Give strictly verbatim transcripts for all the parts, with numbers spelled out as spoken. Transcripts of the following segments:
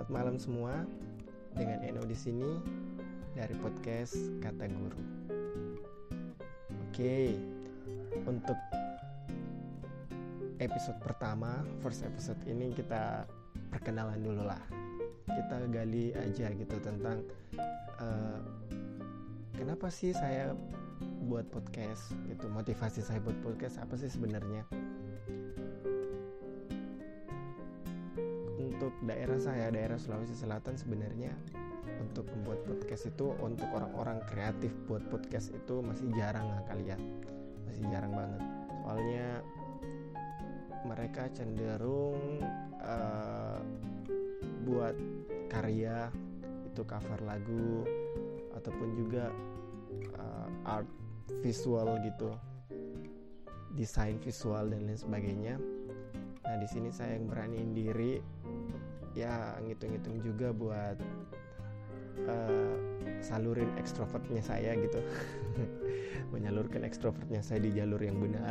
Selamat malam semua. Dengan Eno di sini dari podcast Kata Guru. Oke, untuk episode pertama, first episode ini kita perkenalan dulu lah. Kita gali aja gitu tentang uh, kenapa sih saya buat podcast gitu, motivasi saya buat podcast apa sih sebenarnya. Untuk daerah saya, daerah Sulawesi Selatan, sebenarnya untuk membuat podcast itu untuk orang-orang kreatif buat podcast itu masih jarang lah kali ya, masih jarang banget. Soalnya mereka cenderung uh, buat karya itu cover lagu ataupun juga uh, art visual gitu, desain visual dan lain sebagainya. Nah di sini saya yang beraniin diri, ya ngitung-ngitung juga buat uh, salurin ekstrovertnya saya gitu, menyalurkan ekstrovertnya saya di jalur yang benar.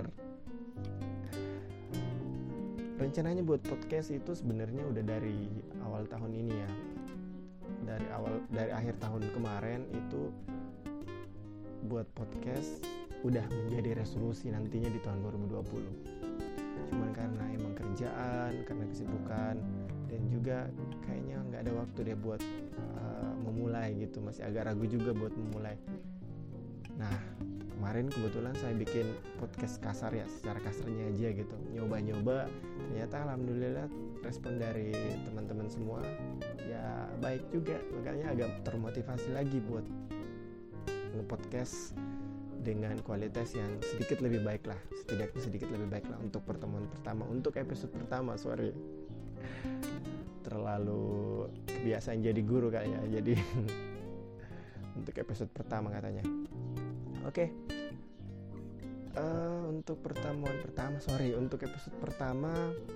Rencananya buat podcast itu sebenarnya udah dari awal tahun ini ya, dari awal dari akhir tahun kemarin itu buat podcast udah menjadi resolusi nantinya di tahun dua ribu dua puluh. Cuman karena emang kerjaan, karena kesibukan, dan juga kayaknya nggak ada waktu deh buat uh, memulai gitu, masih agak ragu juga buat memulai. Nah kemarin kebetulan saya bikin podcast kasar ya, secara kasarnya aja gitu, nyoba-nyoba. Ternyata alhamdulillah respon dari teman-teman semua ya baik juga, makanya agak termotivasi lagi buat nge-podcast dengan kualitas yang sedikit lebih baik lah, setidaknya sedikit lebih baik lah untuk pertemuan pertama, untuk episode pertama. Sorry, terlalu kebiasaan jadi guru kali ya, jadi untuk episode pertama katanya. Oke, okay. uh, untuk pertemuan pertama, sorry, untuk episode pertama,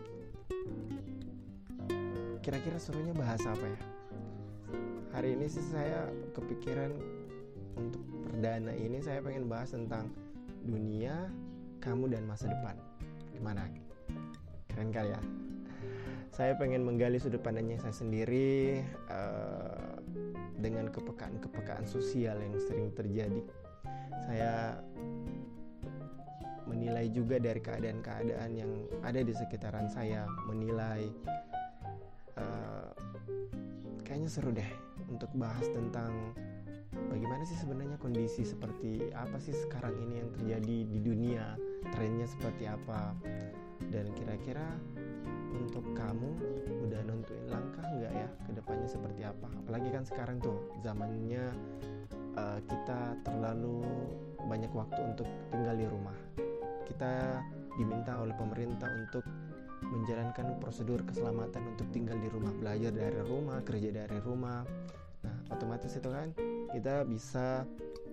kira-kira serunya bahas apa ya? Hari ini sih saya kepikiran untuk perdana ini saya pengen bahas tentang dunia, kamu dan masa depan. Gimana? Keren kali ya? Saya pengen menggali sudut pandangnya saya sendiri uh, dengan kepekaan-kepekaan sosial yang sering terjadi. Saya menilai juga dari keadaan-keadaan yang ada di sekitaran saya, menilai uh, kayaknya seru deh untuk bahas tentang bagaimana sih sebenarnya kondisi seperti apa sih sekarang ini yang terjadi di dunia, trennya seperti apa, dan kira-kira untuk kamu udah nentuin langkah nggak ya ke depannya seperti apa. Apalagi kan sekarang tuh zamannya uh, kita terlalu banyak waktu untuk tinggal di rumah. Kita diminta oleh pemerintah untuk menjalankan prosedur keselamatan untuk tinggal di rumah, belajar dari rumah, kerja dari rumah. Nah otomatis itu kan kita bisa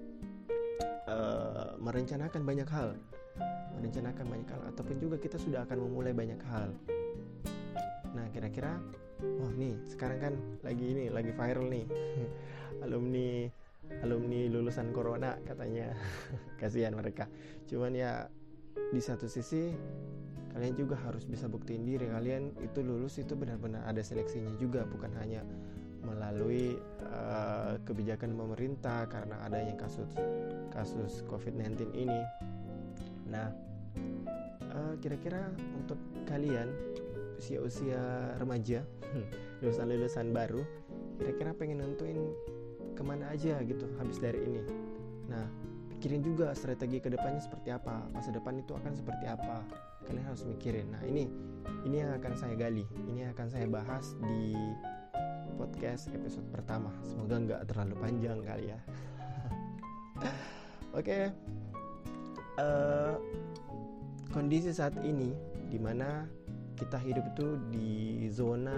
uh, merencanakan banyak hal, merencanakan banyak hal, ataupun juga kita sudah akan memulai banyak hal. Nah kira-kira, oh nih sekarang kan lagi ini, lagi viral nih, alumni alumni lulusan corona katanya, kasihan mereka. Cuman ya di satu sisi kalian juga harus bisa buktiin diri kalian itu lulus itu benar-benar ada seleksinya juga, bukan hanya melalui uh, kebijakan pemerintah karena adanya kasus kasus covid sembilan belas ini. Nah, uh, kira-kira untuk kalian usia-usia remaja, lulusan-lulusan baru, kira-kira pengen nentuin kemana aja gitu habis dari ini. Nah, pikirin juga strategi kedepannya seperti apa, masa depan itu akan seperti apa. Kalian harus mikirin. Nah, ini ini yang akan saya gali, ini yang akan saya bahas di podcast episode pertama. Semoga nggak terlalu panjang kali ya. Oke, okay. uh, kondisi saat ini dimana kita hidup itu di zona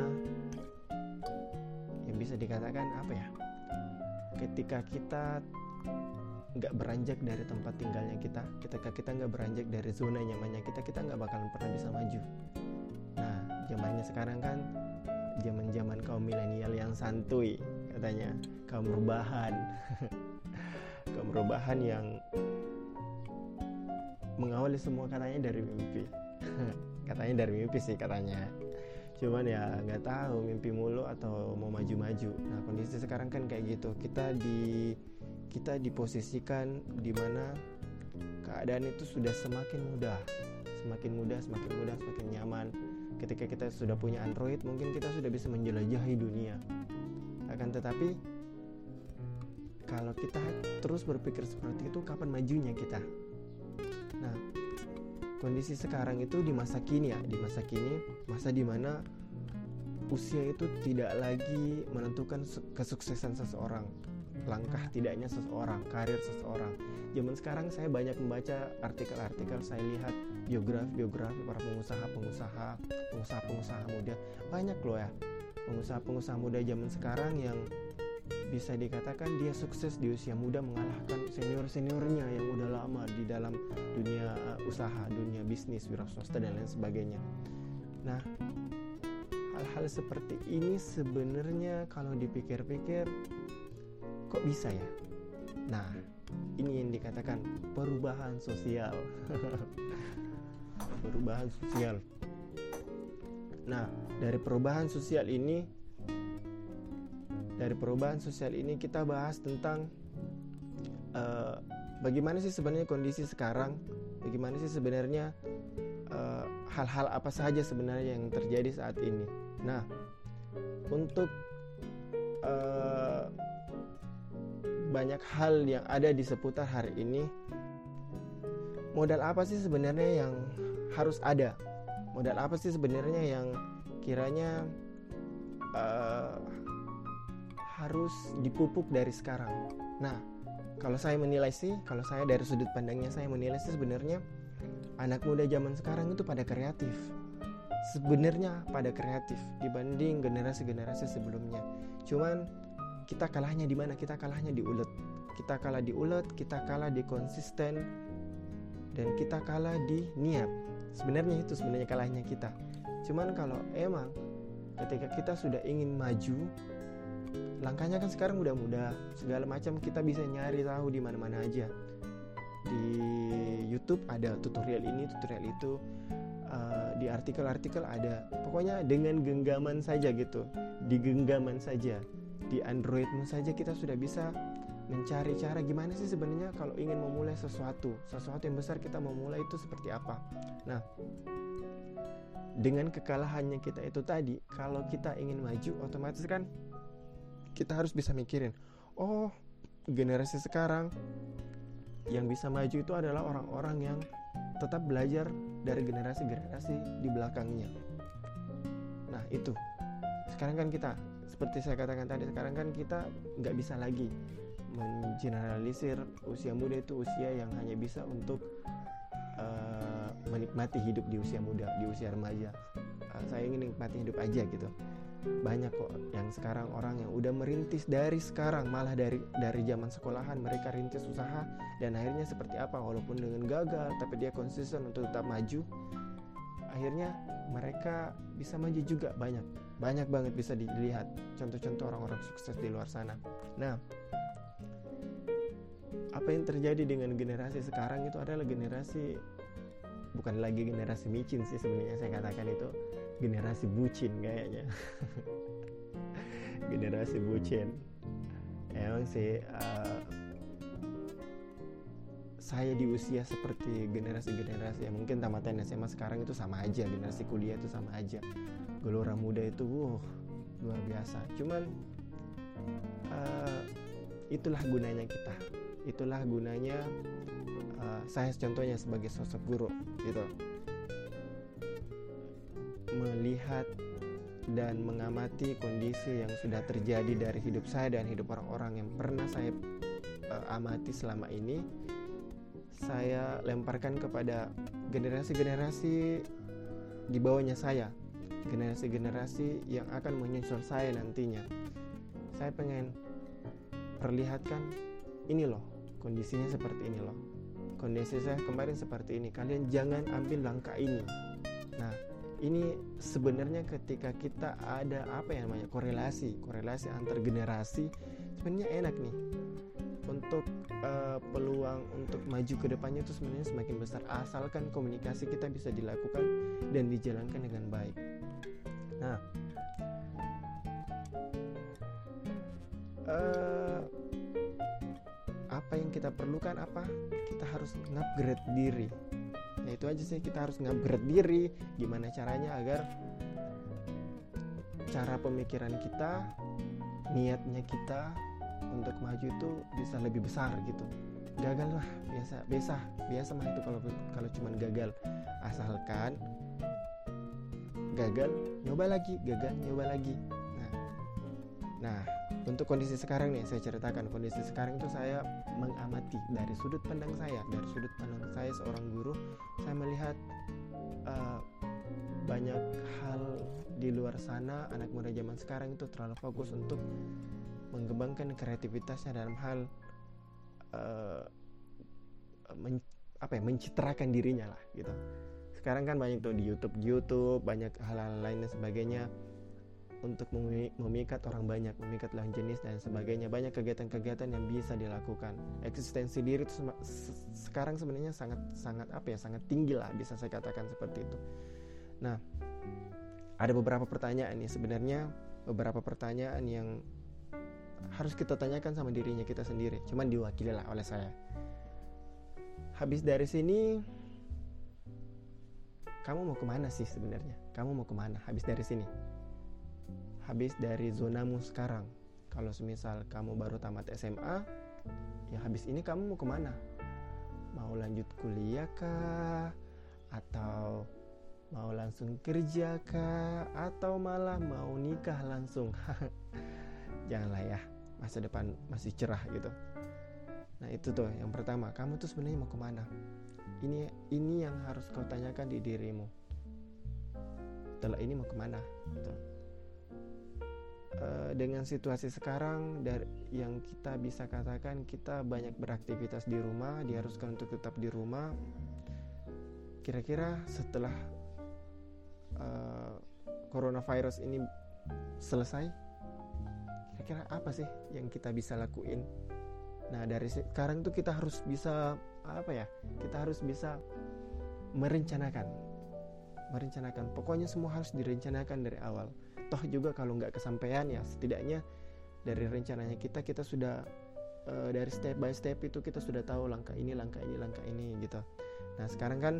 yang bisa dikatakan apa ya? Ketika kita nggak beranjak dari tempat tinggalnya kita, ketika kita nggak beranjak dari zona nyamannya kita, kita nggak bakalan pernah bisa maju. Nah, zamannya sekarang kan zaman-zaman kaum milenial yang santuy katanya, kaum rebahan kaum rebahan yang mengawali semua katanya dari mimpi katanya dari mimpi sih katanya. cuman ya nggak tahu mimpi mulu atau mau maju-maju. Nah kondisi sekarang kan kayak gitu, kita di kita diposisikan di mana keadaan itu sudah semakin mudah, semakin mudah, semakin mudah, semakin nyaman. Ketika kita sudah punya Android, mungkin kita sudah bisa menjelajahi dunia. Akan tetapi kalau kita terus berpikir seperti itu, kapan majunya kita? Nah, kondisi sekarang itu di masa kini ya, di masa kini, masa dimana usia itu tidak lagi menentukan kesuksesan seseorang, langkah tidaknya seseorang, karir seseorang. Zaman sekarang saya banyak membaca artikel-artikel, saya lihat biografi-biografi para pengusaha-pengusaha, pengusaha-pengusaha muda. Banyak loh ya, pengusaha-pengusaha muda zaman sekarang yang bisa dikatakan dia sukses di usia muda mengalahkan senior-seniornya yang udah lama di dalam dunia uh, usaha, dunia bisnis, wira swasta dan lain sebagainya. Nah, hal-hal seperti ini sebenarnya kalau dipikir-pikir kok bisa ya? Nah, ini yang dikatakan perubahan sosial. Perubahan sosial. Nah, dari perubahan sosial ini Dari perubahan sosial ini kita bahas tentang uh, bagaimana sih sebenarnya kondisi sekarang, bagaimana sih sebenarnya uh, hal-hal apa saja sebenarnya yang terjadi saat ini. Nah, untuk uh, banyak hal yang ada di seputar hari ini, modal apa sih sebenarnya yang harus ada? Modal apa sih sebenarnya yang kiranya uh, harus dipupuk dari sekarang? Nah, kalau saya menilai sih, kalau saya dari sudut pandangnya saya menilai sih sebenarnya anak muda zaman sekarang itu pada kreatif. Sebenarnya pada kreatif dibanding generasi-generasi sebelumnya. Cuman kita kalahnya di mana? Kita kalahnya di ulet. Kita kalah di ulet, kita kalah di konsisten, dan kita kalah di niat. Sebenarnya itu sebenarnya kalahnya kita. Cuman kalau emang ketika kita sudah ingin maju, langkahnya kan sekarang udah mudah, segala macam kita bisa nyari tahu di mana-mana aja. Di YouTube ada tutorial ini, tutorial itu, uh, di artikel-artikel ada. Pokoknya dengan genggaman saja gitu, di genggaman saja, di Androidmu saja kita sudah bisa mencari cara gimana sih sebenarnya kalau ingin memulai sesuatu, sesuatu yang besar kita memulai itu seperti apa. Nah, dengan kekalahannya kita itu tadi, kalau kita ingin maju, otomatis kan kita harus bisa mikirin, oh generasi sekarang yang bisa maju itu adalah orang-orang yang tetap belajar dari generasi-generasi di belakangnya. Nah itu, sekarang kan kita, seperti saya katakan tadi, sekarang kan kita nggak bisa lagi mengeneralisir usia muda itu usia yang hanya bisa untuk uh, menikmati hidup di usia muda, di usia remaja. Uh, saya ingin menikmati hidup aja gitu. Banyak kok yang sekarang orang yang udah merintis dari sekarang, malah dari dari zaman sekolahan mereka rintis usaha, dan akhirnya seperti apa, walaupun dengan gagal tapi dia konsisten untuk tetap maju, akhirnya mereka bisa maju juga. Banyak banyak banget bisa dilihat contoh-contoh orang-orang sukses di luar sana. Nah, apa yang terjadi dengan generasi sekarang itu adalah generasi, bukan lagi generasi micin sih sebenarnya, saya katakan itu generasi bucin kayaknya. Generasi bucin. Emang sih uh, saya di usia seperti generasi-generasi ya, mungkin tamatan S M A sekarang itu sama aja, generasi kuliah itu sama aja. Gelora muda itu wow, luar biasa. Cuman uh, itulah gunanya kita. Itulah gunanya uh, saya contohnya sebagai sosok guru gitu, melihat dan mengamati kondisi yang sudah terjadi dari hidup saya dan hidup orang-orang yang pernah saya uh, amati selama ini. Saya lemparkan kepada generasi-generasi di bawahnya saya, generasi-generasi yang akan menyusul saya nantinya. Saya pengen perlihatkan, ini loh kondisinya seperti ini loh, kondisi saya kemarin seperti ini, kalian jangan ambil langkah ini. Nah, ini sebenarnya ketika kita ada apa yang namanya korelasi, korelasi antar generasi, sebenarnya enak nih untuk uh, peluang untuk maju ke depannya itu sebenarnya semakin besar, asalkan komunikasi kita bisa dilakukan dan dijalankan dengan baik. Nah, uh, apa yang kita perlukan apa? Kita harus ngupgrade diri. Ya itu aja sih, kita harus ngupgrade diri. Gimana caranya agar cara pemikiran kita, niatnya kita untuk maju itu bisa lebih besar gitu. Gagal lah, biasa, biasa, biasa mah itu kalau kalau cuman gagal. Asalkan gagal, nyoba lagi, gagal, nyoba lagi. Nah, nah untuk kondisi sekarang nih, saya ceritakan kondisi sekarang itu saya mengamati dari sudut pandang saya, dari sudut pandang saya seorang guru, saya melihat uh, banyak hal di luar sana anak muda zaman sekarang itu terlalu fokus untuk mengembangkan kreativitasnya dalam hal uh, men, apa ya, mencitrakan dirinya lah gitu. Sekarang kan banyak tuh di YouTube, YouTube banyak hal-hal lain dan sebagainya untuk memikat orang banyak, memikat lawan jenis dan sebagainya. Banyak kegiatan-kegiatan yang bisa dilakukan. Eksistensi diri itu sem- sekarang sebenarnya sangat sangat apa ya, sangat tinggi lah, bisa saya katakan seperti itu. Nah, ada beberapa pertanyaan nih sebenarnya, beberapa pertanyaan yang harus kita tanyakan sama dirinya kita sendiri, cuman diwakili lah oleh saya. Habis dari sini, kamu mau kemana sih sebenarnya? Kamu mau kemana habis dari sini? Habis dari zonamu sekarang. Kalau semisal kamu baru tamat S M A, ya habis ini kamu mau kemana? Mau lanjut kuliah kah? Atau mau langsung kerja kah? Atau malah mau nikah langsung? Janganlah ya, masa depan masih cerah gitu. Nah itu tuh yang pertama, kamu tuh sebenarnya mau kemana? Ini ini yang harus kau tanyakan di dirimu. Setelah ini mau kemana? Gitu. Uh, dengan situasi sekarang dari yang kita bisa katakan, kita banyak beraktivitas di rumah, diharuskan untuk tetap di rumah. Kira-kira setelah uh, coronavirus ini selesai, kira-kira apa sih yang kita bisa lakuin? Nah dari sekarang tuh kita harus bisa apa ya? Kita harus bisa merencanakan, merencanakan. Pokoknya semua harus direncanakan dari awal. Toh juga kalau nggak kesampaian ya setidaknya dari rencananya kita kita sudah uh, dari step by step itu kita sudah tahu langkah ini langkah ini langkah ini gitu. Nah sekarang kan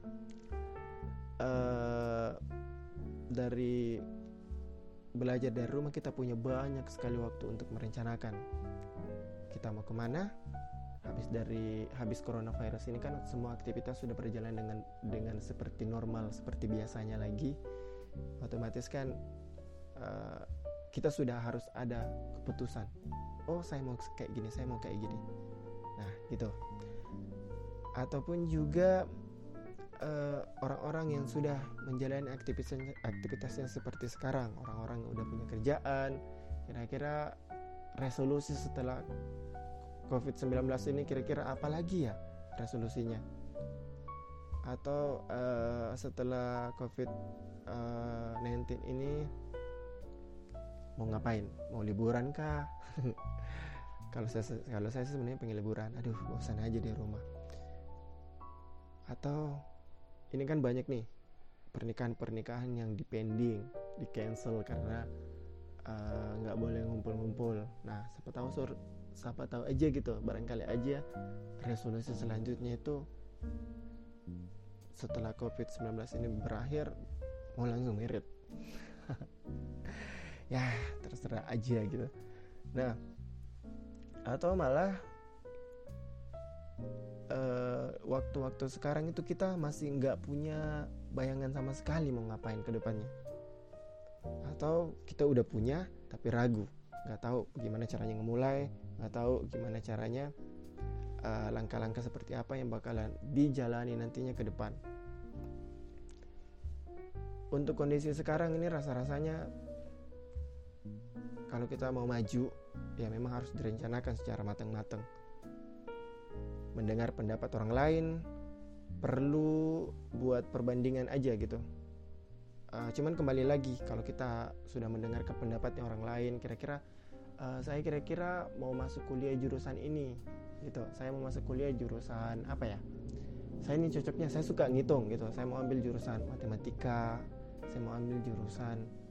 uh, dari belajar dari rumah kita punya banyak sekali waktu untuk merencanakan kita mau kemana. Habis dari habis coronavirus ini kan semua aktivitas sudah berjalan dengan dengan seperti normal, seperti biasanya lagi. Otomatis kan Uh, kita sudah harus ada keputusan. Oh saya mau kayak gini, saya mau kayak gini. Nah gitu. Ataupun juga uh, orang-orang yang sudah menjalani aktivitasnya, aktivitasnya seperti sekarang, orang-orang yang udah punya kerjaan, kira-kira resolusi setelah covid sembilan belas ini kira-kira apa lagi ya resolusinya? Atau uh, setelah covid sembilan belas ini mau ngapain? Mau liburan kah? Kalau saya kalau saya sebenarnya pengen liburan. Aduh, bosan aja di rumah. Atau ini kan banyak nih pernikahan-pernikahan yang dipending, di cancel karena nggak uh, boleh ngumpul-ngumpul. Nah, siapa tahu sur, siapa tahu aja gitu. Barangkali aja resolusi selanjutnya itu setelah covid sembilan belas ini berakhir mau langsung merit. Ya terserah aja gitu. Nah atau malah uh, waktu-waktu sekarang itu kita masih nggak punya bayangan sama sekali mau ngapain ke depannya. Atau kita udah punya tapi ragu, nggak tahu gimana caranya ngemulai, nggak tahu gimana caranya uh, langkah-langkah seperti apa yang bakalan dijalani nantinya ke depan. Untuk kondisi sekarang ini rasa-rasanya kalau kita mau maju, ya memang harus direncanakan secara matang-matang. Mendengar pendapat orang lain, perlu buat perbandingan aja gitu. Uh, cuman kembali lagi, kalau kita sudah mendengarkan pendapatnya orang lain, kira-kira uh, saya kira-kira mau masuk kuliah jurusan ini, gitu. Saya mau masuk kuliah jurusan apa ya? Saya ini cocoknya, saya suka ngitung gitu. Saya mau ambil jurusan matematika, saya mau ambil jurusan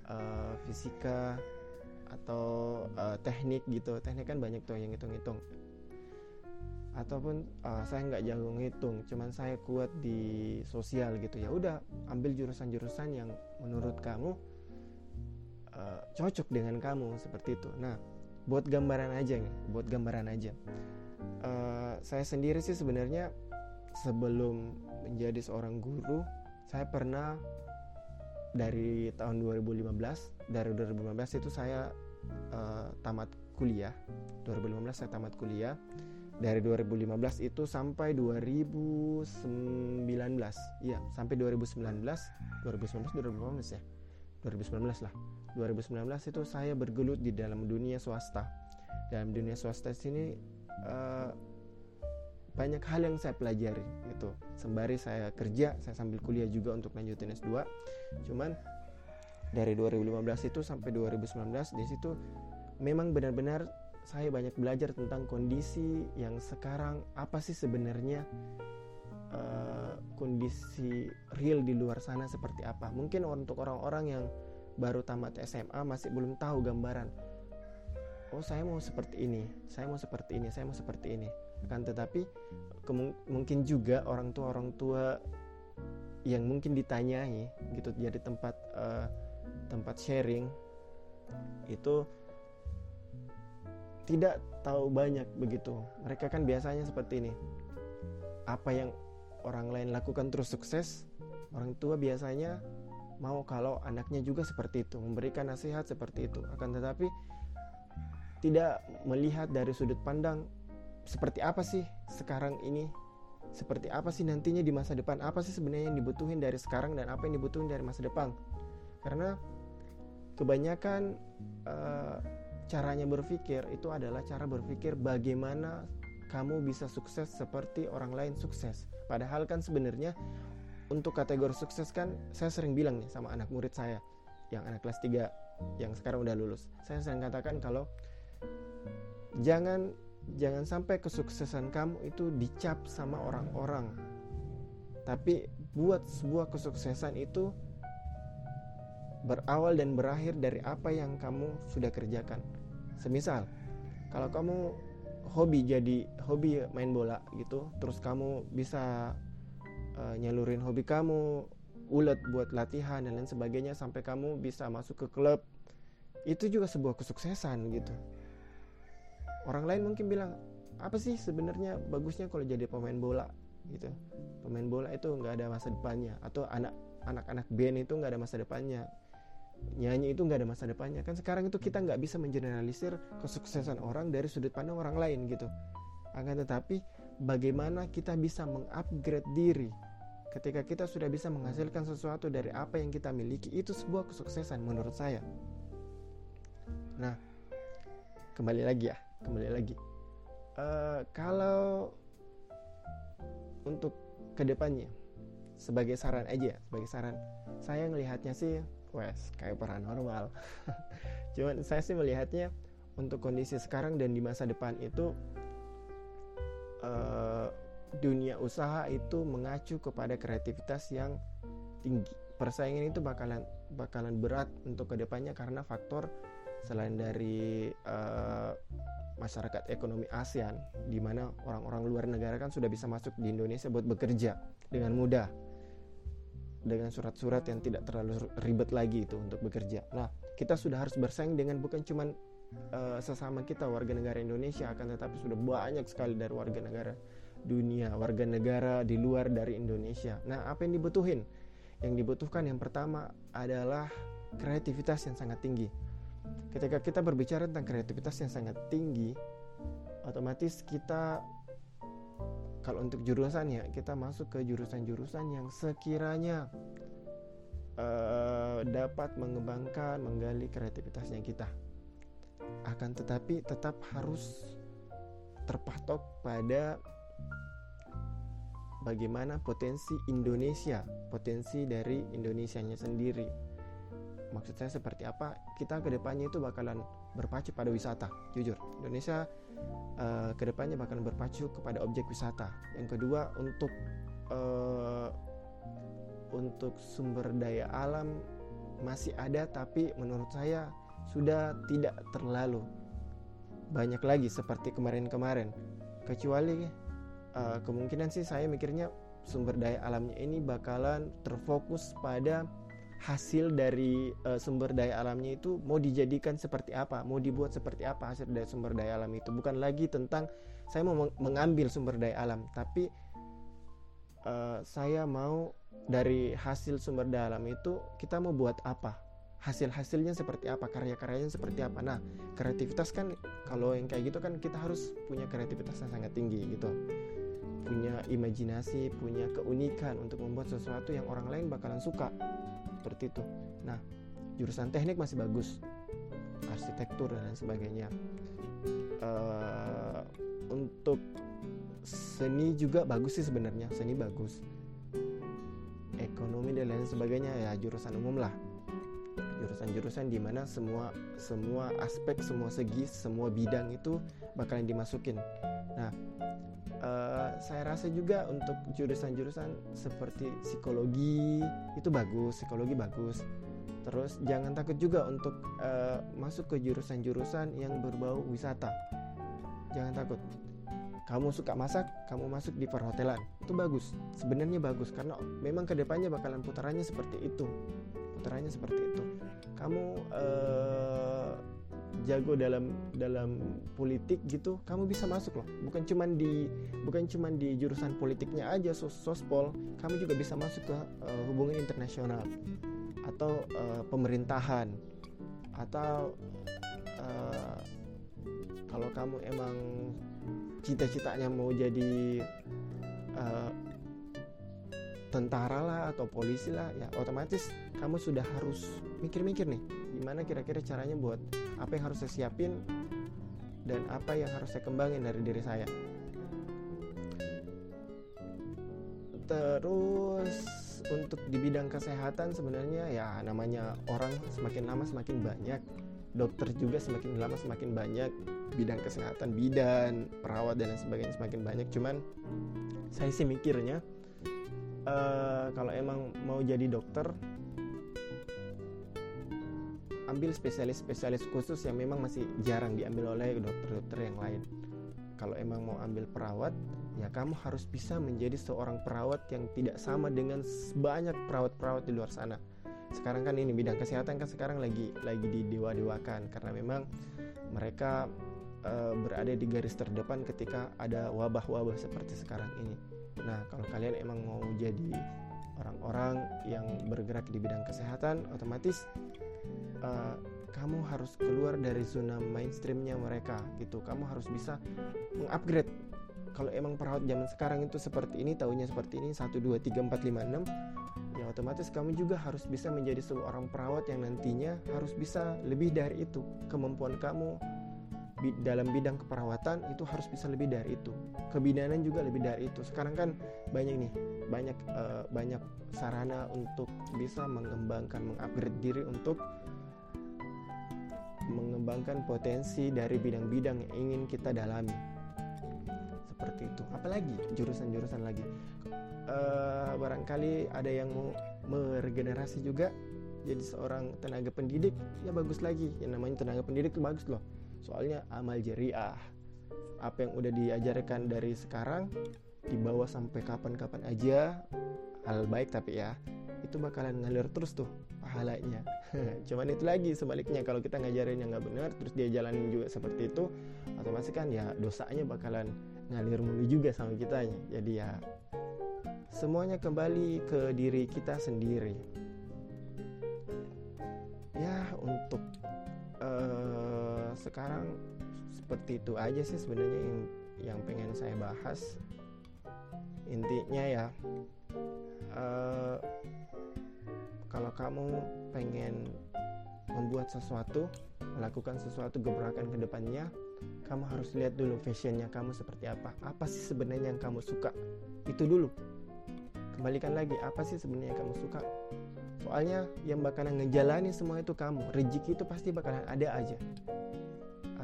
uh, fisika atau uh, teknik gitu. Teknik kan banyak tuh yang hitung-hitung. Ataupun uh, saya nggak jago ngitung, cuman saya kuat di sosial gitu, ya udah ambil jurusan-jurusan yang menurut kamu uh, cocok dengan kamu seperti itu. Nah, buat gambaran aja nih, buat gambaran aja. Uh, saya sendiri sih sebenarnya sebelum menjadi seorang guru, saya pernah dari tahun dua ribu lima belas, dari dua ribu lima belas itu saya uh, tamat kuliah. dua ribu lima belas saya tamat kuliah. Dari dua ribu lima belas itu sampai dua ribu sembilan belas. Iya, sampai dua ribu sembilan belas. dua ribu sembilan belas dua ribu lima belas ya. dua ribu sembilan belas lah. dua ribu sembilan belas itu saya bergelut di dalam dunia swasta. Dalam dunia swasta sini uh, banyak hal yang saya pelajari gitu. Sembari saya kerja, saya sambil kuliah juga untuk lanjutin S dua. Cuman dari dua ribu lima belas itu sampai dua ribu sembilan belas, di situ memang benar-benar saya banyak belajar tentang kondisi yang sekarang, apa sih sebenarnya uh, kondisi real di luar sana seperti apa. Mungkin untuk orang-orang yang baru tamat S M A masih belum tahu gambaran, oh saya mau seperti ini, saya mau seperti ini, saya mau seperti ini. Akan tetapi kemung- mungkin juga orang tua orang tua yang mungkin ditanyai gitu, jadi tempat uh, tempat sharing itu tidak tahu banyak begitu. Mereka kan biasanya seperti ini, apa yang orang lain lakukan terus sukses, orang tua biasanya mau kalau anaknya juga seperti itu, memberikan nasihat seperti itu. Akan tetapi tidak melihat dari sudut pandang seperti apa sih sekarang ini, seperti apa sih nantinya di masa depan, apa sih sebenarnya yang dibutuhin dari sekarang dan apa yang dibutuhin dari masa depan. Karena kebanyakan uh, caranya berpikir itu adalah cara berpikir bagaimana kamu bisa sukses seperti orang lain sukses. Padahal kan sebenarnya untuk kategori sukses kan, saya sering bilang nih sama anak murid saya yang anak kelas tiga yang sekarang udah lulus. Saya sering katakan kalau jangan jangan sampai kesuksesan kamu itu dicap sama orang-orang. Tapi buat sebuah kesuksesan itu berawal dan berakhir dari apa yang kamu sudah kerjakan. Semisal, kalau kamu hobi jadi hobi main bola gitu, terus kamu bisa uh, nyalurin hobi kamu, ulet buat latihan dan lain sebagainya sampai kamu bisa masuk ke klub, itu juga sebuah kesuksesan gitu. Orang lain mungkin bilang, apa sih sebenarnya bagusnya kalau jadi pemain bola gitu? Pemain bola itu nggak ada masa depannya, atau anak anak-anak band itu nggak ada masa depannya, nyanyi itu nggak ada masa depannya. Kan sekarang itu kita nggak bisa mengeneralisir kesuksesan orang dari sudut pandang orang lain gitu. Akan tetapi bagaimana kita bisa mengupgrade diri ketika kita sudah bisa menghasilkan sesuatu dari apa yang kita miliki, itu sebuah kesuksesan menurut saya. Nah, kembali lagi ya kembali lagi uh, kalau untuk kedepannya, sebagai saran aja sebagai saran saya ngelihatnya sih wes kayak paranormal. Cuman saya sih melihatnya untuk kondisi sekarang dan di masa depan itu uh, dunia usaha itu mengacu kepada kreativitas yang tinggi. Persaingan itu bakalan bakalan berat untuk kedepannya karena faktor selain dari uh, masyarakat ekonomi ASEAN, di mana orang-orang luar negara kan sudah bisa masuk di Indonesia buat bekerja dengan mudah, dengan surat-surat yang tidak terlalu ribet lagi itu untuk bekerja. Nah, kita sudah harus bersaing dengan bukan cuma uh, sesama kita warga negara Indonesia, akan tetapi sudah banyak sekali dari warga negara dunia, warga negara di luar dari Indonesia. Nah, apa yang dibutuhin? Yang dibutuhkan yang pertama adalah kreativitas yang sangat tinggi. Ketika kita berbicara tentang kreativitas yang sangat tinggi, otomatis kita, kalau untuk jurusan ya, kita masuk ke jurusan-jurusan yang sekiranya uh, dapat mengembangkan, menggali kreativitasnya kita. Akan tetapi tetap harus terpatok pada bagaimana potensi Indonesia, potensi dari Indonesianya sendiri. Maksud saya seperti apa? Kita kedepannya itu bakalan berpacu pada wisata. Jujur, Indonesia uh, kedepannya bakalan berpacu kepada objek wisata. Yang kedua, untuk uh, untuk sumber daya alam masih ada, tapi menurut saya sudah tidak terlalu banyak lagi seperti kemarin-kemarin. Kecuali uh, kemungkinan sih saya mikirnya sumber daya alamnya ini bakalan terfokus pada hasil dari uh, sumber daya alamnya itu mau dijadikan seperti apa, mau dibuat seperti apa hasil dari sumber daya alam itu. Bukan lagi tentang saya mau meng- mengambil sumber daya alam, tapi uh, saya mau dari hasil sumber daya alam itu kita mau buat apa, hasil-hasilnya seperti apa, karya-karyanya seperti apa. Nah, kreativitas kan kalau yang kayak gitu kan kita harus punya kreativitas yang sangat tinggi gitu, punya imajinasi, punya keunikan untuk membuat sesuatu yang orang lain bakalan suka, seperti itu. Nah, jurusan teknik masih bagus, arsitektur dan lain sebagainya. Uh, untuk seni juga bagus sih sebenarnya, seni bagus. Ekonomi dan lain sebagainya ya jurusan umum lah. Jurusan-jurusan di mana semua semua aspek, semua segi, semua bidang itu bakalan dimasukin. Nah, uh, saya rasa juga untuk jurusan-jurusan seperti psikologi itu bagus, psikologi bagus. Terus jangan takut juga untuk uh, masuk ke jurusan-jurusan yang berbau wisata. Jangan takut. Kamu suka masak, kamu masuk di perhotelan, itu bagus. Sebenarnya bagus karena memang kedepannya bakalan putarannya seperti itu. Putarannya seperti itu. Kamu uh, jago dalam dalam politik gitu, kamu bisa masuk loh. Bukan cuman di bukan cuman di jurusan politiknya aja, sos sospol, kamu juga bisa masuk ke uh, hubungan internasional atau uh, pemerintahan, atau uh, kalau kamu emang cita-citanya mau jadi uh, tentara lah atau polisi lah, ya otomatis kamu sudah harus mikir-mikir nih gimana kira-kira caranya buat apa yang harus saya siapin dan apa yang harus saya kembangin dari diri saya. Terus untuk di bidang kesehatan sebenarnya ya namanya orang semakin lama semakin banyak, dokter juga semakin lama semakin banyak, bidang kesehatan, bidan, perawat dan lain sebagainya semakin banyak. Cuman saya sih mikirnya uh, kalau emang mau jadi dokter, ambil spesialis-spesialis khusus yang memang masih jarang diambil oleh dokter-dokter yang lain. Kalau emang mau ambil perawat, ya kamu harus bisa menjadi seorang perawat yang tidak sama dengan banyak perawat-perawat di luar sana. Sekarang kan ini bidang kesehatan kan sekarang lagi lagi didewa-dewakan karena memang mereka uh, berada di garis terdepan ketika ada wabah-wabah seperti sekarang ini. Nah, kalau kalian emang mau jadi orang-orang yang bergerak di bidang kesehatan, otomatis uh, kamu harus keluar dari zona mainstreamnya mereka gitu. Kamu harus bisa mengupgrade. Kalau emang perawat zaman sekarang itu seperti ini, taunya seperti ini, satu, dua, tiga, empat, lima, enam, ya otomatis kamu juga harus bisa menjadi seorang perawat yang nantinya harus bisa lebih dari itu. Kemampuan kamu dalam bidang keperawatan itu harus bisa lebih dari itu. Kebidanan juga lebih dari itu. Sekarang kan banyak nih, banyak uh, banyak sarana untuk bisa mengembangkan, mengupgrade diri untuk mengembangkan potensi dari bidang-bidang yang ingin kita dalami. Seperti itu. Apalagi jurusan-jurusan lagi. Uh, barangkali ada yang mau meregenerasi juga jadi seorang tenaga pendidik, ya bagus lagi. Yang namanya tenaga pendidik itu bagus loh. Soalnya amal jariah, apa yang udah diajarkan dari sekarang dibawa sampai kapan-kapan aja, hal baik tapi ya itu bakalan ngalir terus tuh pahalanya. Cuman itu lagi sebaliknya, kalau kita ngajarin yang nggak benar terus dia jalanin juga seperti itu, otomatis kan ya dosanya bakalan ngalir mulu juga sama kitanya. Jadi ya semuanya kembali ke diri kita sendiri. Ya untuk uh, sekarang seperti itu aja sih sebenarnya yang yang pengen saya bahas. Intinya ya uh, kalau kamu pengen membuat sesuatu, melakukan sesuatu gebrakan ke depannya, kamu harus lihat dulu fashionnya kamu seperti apa. Apa sih sebenarnya yang kamu suka? Itu dulu. Kembalikan lagi, apa sih sebenarnya yang kamu suka? Soalnya yang bakalan ngejalani semua itu kamu. Rezeki itu pasti bakalan ada aja.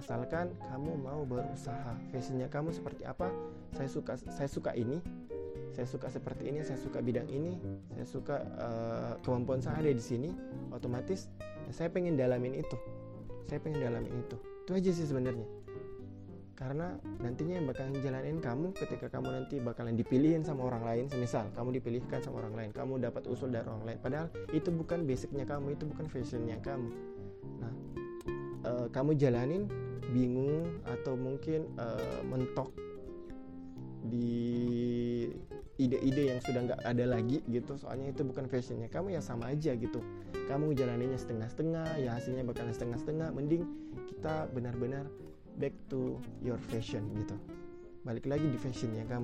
Asalkan kamu mau berusaha. Fashionnya kamu seperti apa? Saya suka saya suka ini. saya suka seperti ini, saya suka bidang ini, saya suka uh, kemampuan saya ada di sini, otomatis ya saya pengen dalamin itu, saya pengen dalamin itu. Itu aja sih sebenarnya. Karena nantinya yang bakalan jalanin kamu ketika kamu nanti bakalan dipilihin sama orang lain. Semisal kamu dipilihkan sama orang lain, kamu dapat usul dari orang lain, padahal itu bukan basicnya kamu, itu bukan fashionnya kamu. Nah, uh, kamu jalanin bingung atau mungkin uh, mentok di ide-ide yang sudah nggak ada lagi gitu, soalnya itu bukan fashionnya kamu, ya sama aja gitu. Kamu jalaninnya setengah-setengah, ya hasilnya bakalan setengah-setengah. Mending kita benar-benar back to your fashion gitu, balik lagi di fashionnya kamu.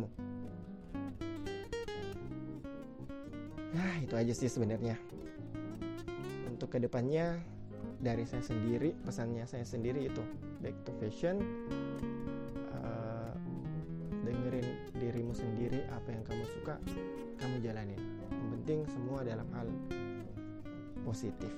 Nah, itu aja sih sebenarnya. Untuk kedepannya dari saya sendiri, pesannya saya sendiri itu back to fashion. uh, Dengerin dirimu sendiri, apa yang kamu suka kamu jalanin. Yang penting semua dalam hal positif.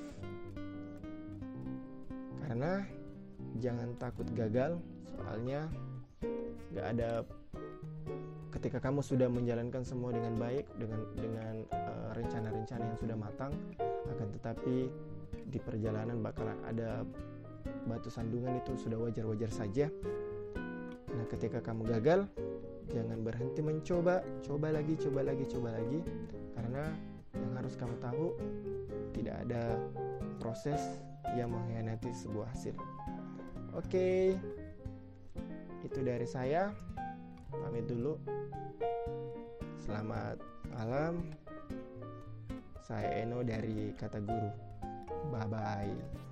Karena jangan takut gagal, soalnya gak ada, ketika kamu sudah menjalankan semua dengan baik, dengan dengan uh, rencana-rencana yang sudah matang, akan tetapi di perjalanan bakalan ada batu sandungan, itu sudah wajar-wajar saja. Nah, ketika kamu gagal, jangan berhenti mencoba, coba lagi, coba lagi, coba lagi. Karena yang harus kamu tahu, tidak ada proses yang mengkhianati sebuah hasil. Oke, itu dari saya. Pamit dulu. Selamat malam. Saya Eno dari Kata Guru. Bye-bye.